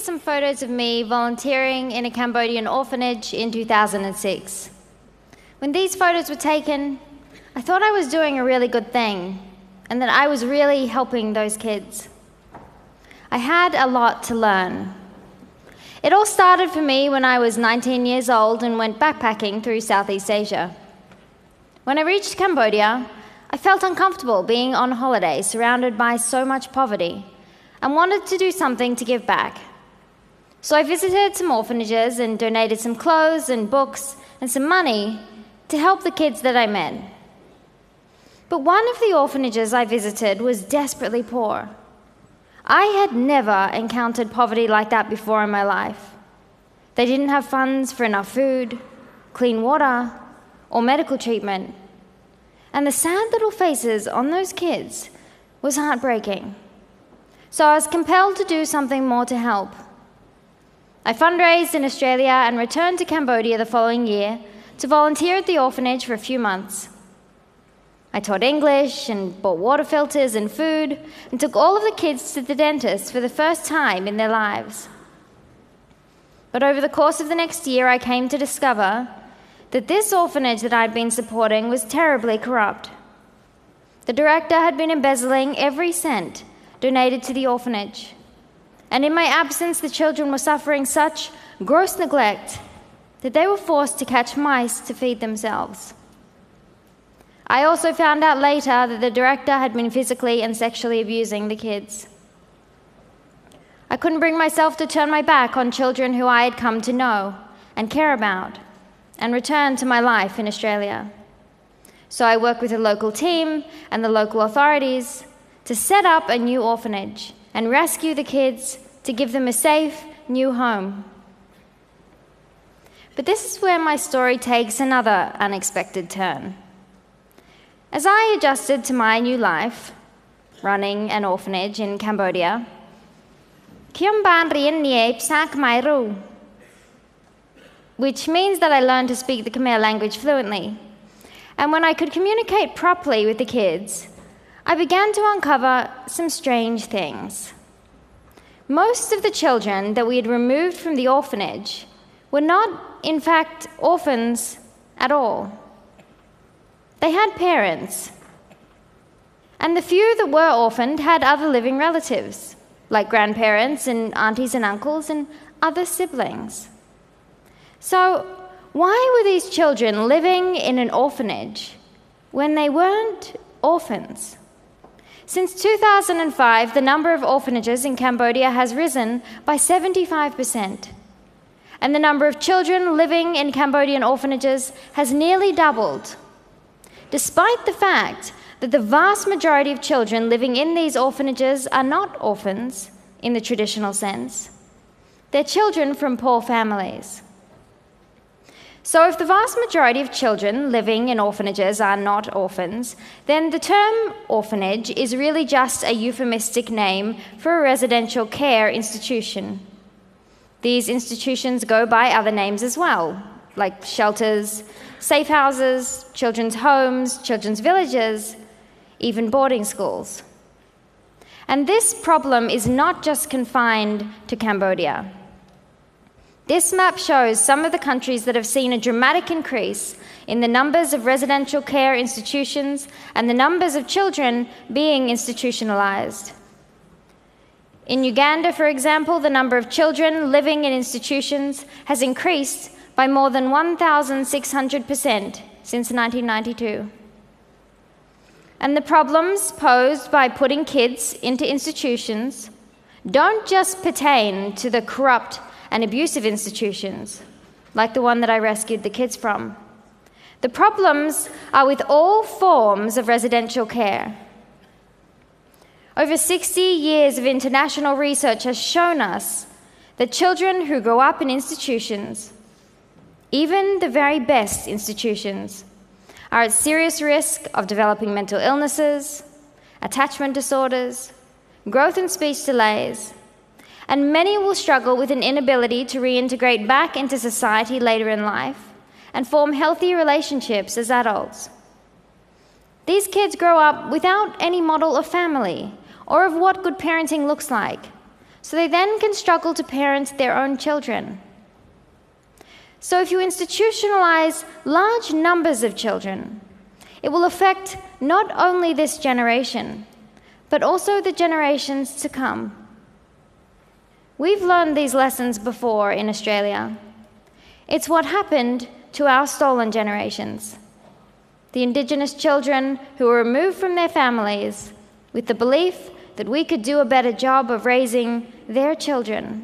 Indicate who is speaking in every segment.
Speaker 1: are some photos of me volunteering in a Cambodian orphanage in 2006. When these photos were taken, I thought I was doing a really good thing and that I was really helping those kids. I had a lot to learn. It all started for me when I was 19 years old and went backpacking through Southeast Asia. When I reached Cambodia, I felt uncomfortable being on holiday surrounded by so much poverty and wanted to do something to give back. So I visited some orphanages and donated some clothes and books and some money to help the kids that I met. But one of the orphanages I visited was desperately poor. I had never encountered poverty like that before in my life. They didn't have funds for enough food, clean water, or medical treatment. And the sad little faces on those kids was heartbreaking. So I was compelled to do something more to help. I fundraised in Australia and returned to Cambodia the following year to volunteer at the orphanage for a few months. I taught English and bought water filters and food and took all of the kids to the dentist for the first time in their lives. But over the course of the next year, I came to discover that this orphanage that I'd been supporting was terribly corrupt. The director had been embezzling every cent donated to the orphanage. And in my absence, the children were suffering such gross neglect that they were forced to catch mice to feed themselves. I also found out later that the director had been physically and sexually abusing the kids. I couldn't bring myself to turn my back on children who I had come to know and care about and return to my life in Australia. So I worked with a local team and the local authorities to set up a new orphanage and rescue the kids to give them a safe new home. But this is where my story takes another unexpected turn. As I adjusted to my new life, running an orphanage in Cambodia, which means that I learned to speak the Khmer language fluently. And when I could communicate properly with the kids, I began to uncover some strange things. Most of the children that we had removed from the orphanage were not, in fact, orphans at all. They had parents. And the few that were orphaned had other living relatives, like grandparents and aunties and uncles and other siblings. So why were these children living in an orphanage when they weren't orphans? Since 2005, the number of orphanages in Cambodia has risen by 75%, and the number of children living in Cambodian orphanages has nearly doubled, despite the fact that the vast majority of children living in these orphanages are not orphans in the traditional sense. They're children from poor families. So if the vast majority of children living in orphanages are not orphans, then the term orphanage is really just a euphemistic name for a residential care institution. These institutions go by other names as well, like shelters, safe houses, children's homes, children's villages, even boarding schools. And this problem is not just confined to Cambodia. This map shows some of the countries that have seen a dramatic increase in the numbers of residential care institutions and the numbers of children being institutionalized. In Uganda, for example, the number of children living in institutions has increased by more than 1,600% since 1992. And the problems posed by putting kids into institutions don't just pertain to the corrupt and abusive institutions, like the one that I rescued the kids from. The problems are with all forms of residential care. Over 60 years of international research has shown us that children who grow up in institutions, even the very best institutions, are at serious risk of developing mental illnesses, attachment disorders, growth and speech delays, and many will struggle with an inability to reintegrate back into society later in life and form healthy relationships as adults. These kids grow up without any model of family or of what good parenting looks like, so they then can struggle to parent their own children. So if you institutionalize large numbers of children, it will affect not only this generation, but also the generations to come. We've learned these lessons before in Australia. It's what happened to our stolen generations. The Indigenous children who were removed from their families with the belief that we could do a better job of raising their children.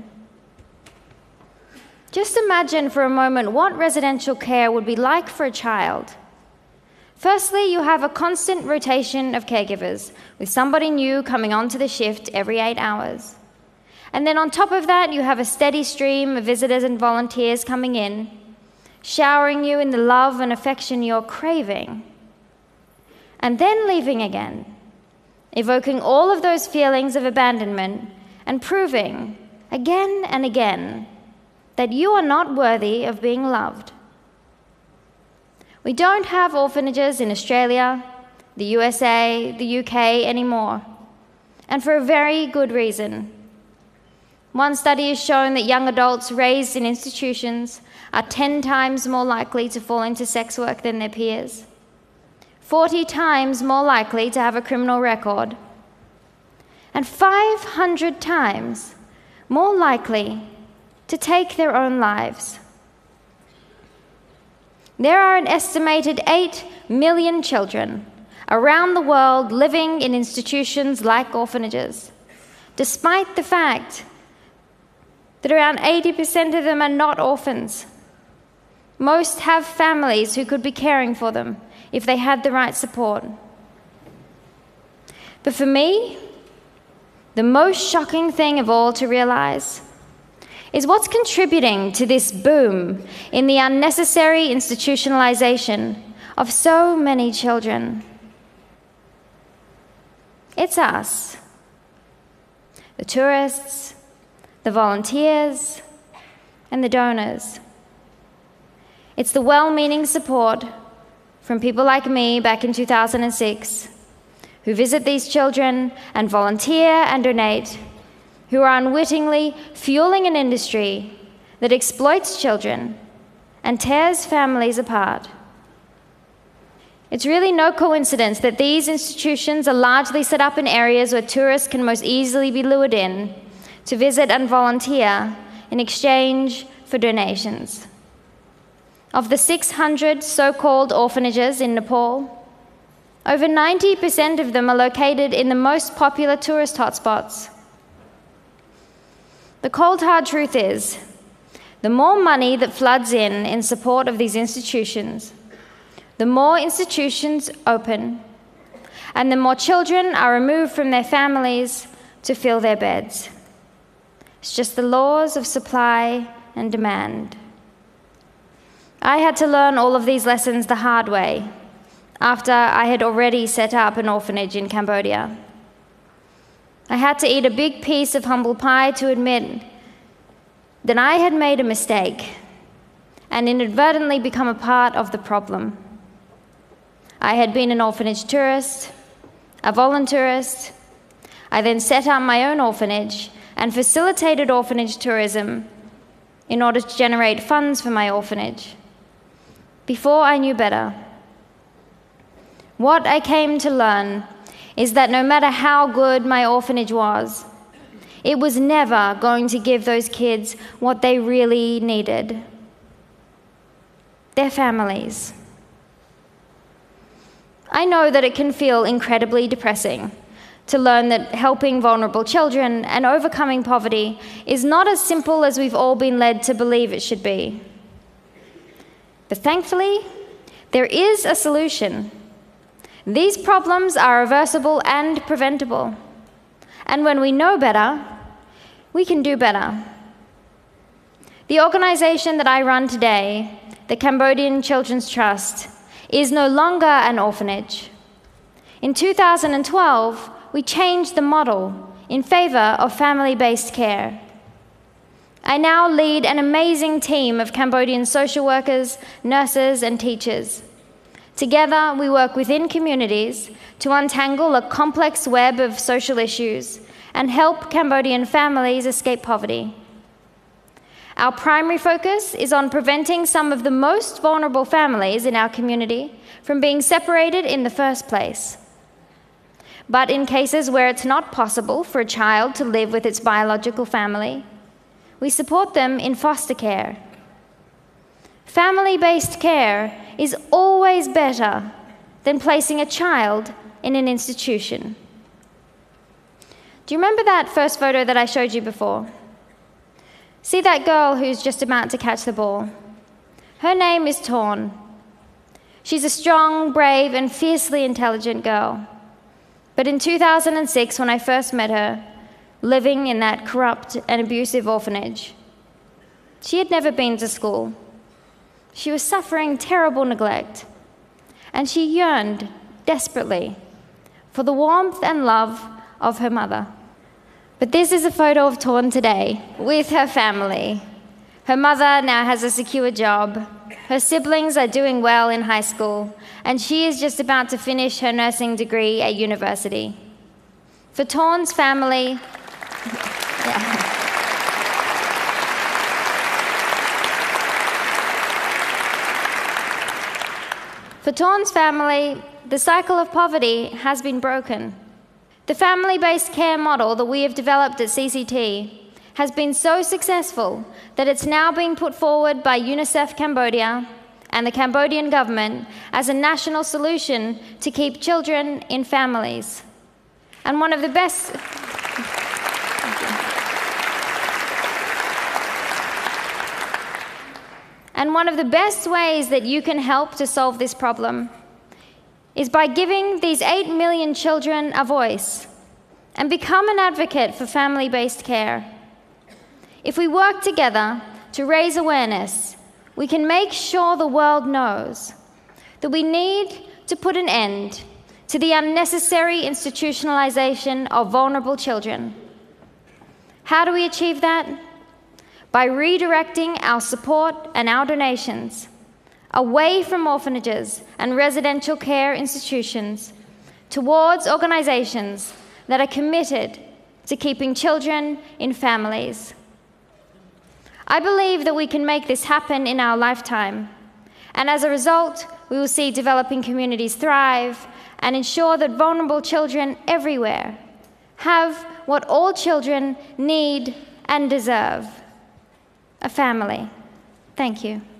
Speaker 1: Just imagine for a moment what residential care would be like for a child. Firstly, you have a constant rotation of caregivers, with somebody new coming onto the shift every 8 hours. And then on top of that, you have a steady stream of visitors and volunteers coming in, showering you in the love and affection you're craving, and then leaving again, evoking all of those feelings of abandonment and proving again and again that you are not worthy of being loved. We don't have orphanages in Australia, the USA, the UK anymore, and for a very good reason. One study has shown that young adults raised in institutions are 10 times more likely to fall into sex work than their peers, 40 times more likely to have a criminal record, and 500 times more likely to take their own lives. There are an estimated 8 million children around the world living in institutions like orphanages, despite the fact that around 80% of them are not orphans. Most have families who could be caring for them if they had the right support. But for me, the most shocking thing of all to realize is what's contributing to this boom in the unnecessary institutionalization of so many children. It's us, the tourists, the volunteers, and the donors. It's the well-meaning support from people like me back in 2006 who visit these children and volunteer and donate, who are unwittingly fueling an industry that exploits children and tears families apart. It's really no coincidence that these institutions are largely set up in areas where tourists can most easily be lured in to visit and volunteer in exchange for donations. Of the 600 so-called orphanages in Nepal, over 90% of them are located in the most popular tourist hotspots. The cold hard truth is, the more money that floods in support of these institutions, the more institutions open, and the more children are removed from their families to fill their beds. It's just the laws of supply and demand. I had to learn all of these lessons the hard way after I had already set up an orphanage in Cambodia. I had to eat a big piece of humble pie to admit that I had made a mistake and inadvertently become a part of the problem. I had been an orphanage tourist, a volunteerist. I then set up my own orphanage and facilitated orphanage tourism in order to generate funds for my orphanage. Before I knew better, what I came to learn is that no matter how good my orphanage was, it was never going to give those kids what they really needed: their families. I know that it can feel incredibly depressing to learn that helping vulnerable children and overcoming poverty is not as simple as we've all been led to believe it should be. But thankfully, there is a solution. These problems are reversible and preventable. And when we know better, we can do better. The organization that I run today, the Cambodian Children's Trust, is no longer an orphanage. In 2012, we changed the model in favor of family-based care. I now lead an amazing team of Cambodian social workers, nurses, and teachers. Together, we work within communities to untangle a complex web of social issues and help Cambodian families escape poverty. Our primary focus is on preventing some of the most vulnerable families in our community from being separated in the first place. But in cases where it's not possible for a child to live with its biological family, we support them in foster care. Family-based care is always better than placing a child in an institution. Do you remember that first photo that I showed you before? See that girl who's just about to catch the ball? Her name is Torn. She's a strong, brave, and fiercely intelligent girl. But in 2006, when I first met her, living in that corrupt and abusive orphanage, she had never been to school. She was suffering terrible neglect, and she yearned desperately for the warmth and love of her mother. But this is a photo of Torn today with her family. Her mother now has a secure job. Her siblings are doing well in high school, and she is just about to finish her nursing degree at university. For Torn's family, For Torn's family, the cycle of poverty has been broken. The family-based care model that we have developed at CCT has been so successful that it's now being put forward by UNICEF Cambodia and the Cambodian government as a national solution to keep children in families. And one of the best... And one of the best ways that you can help to solve this problem is by giving these 8 million children a voice and become an advocate for family-based care. If we work together to raise awareness, we can make sure the world knows that we need to put an end to the unnecessary institutionalization of vulnerable children. How do we achieve that? By redirecting our support and our donations away from orphanages and residential care institutions towards organizations that are committed to keeping children in families. I believe that we can make this happen in our lifetime, and as a result, we will see developing communities thrive and ensure that vulnerable children everywhere have what all children need and deserve: a family. Thank you.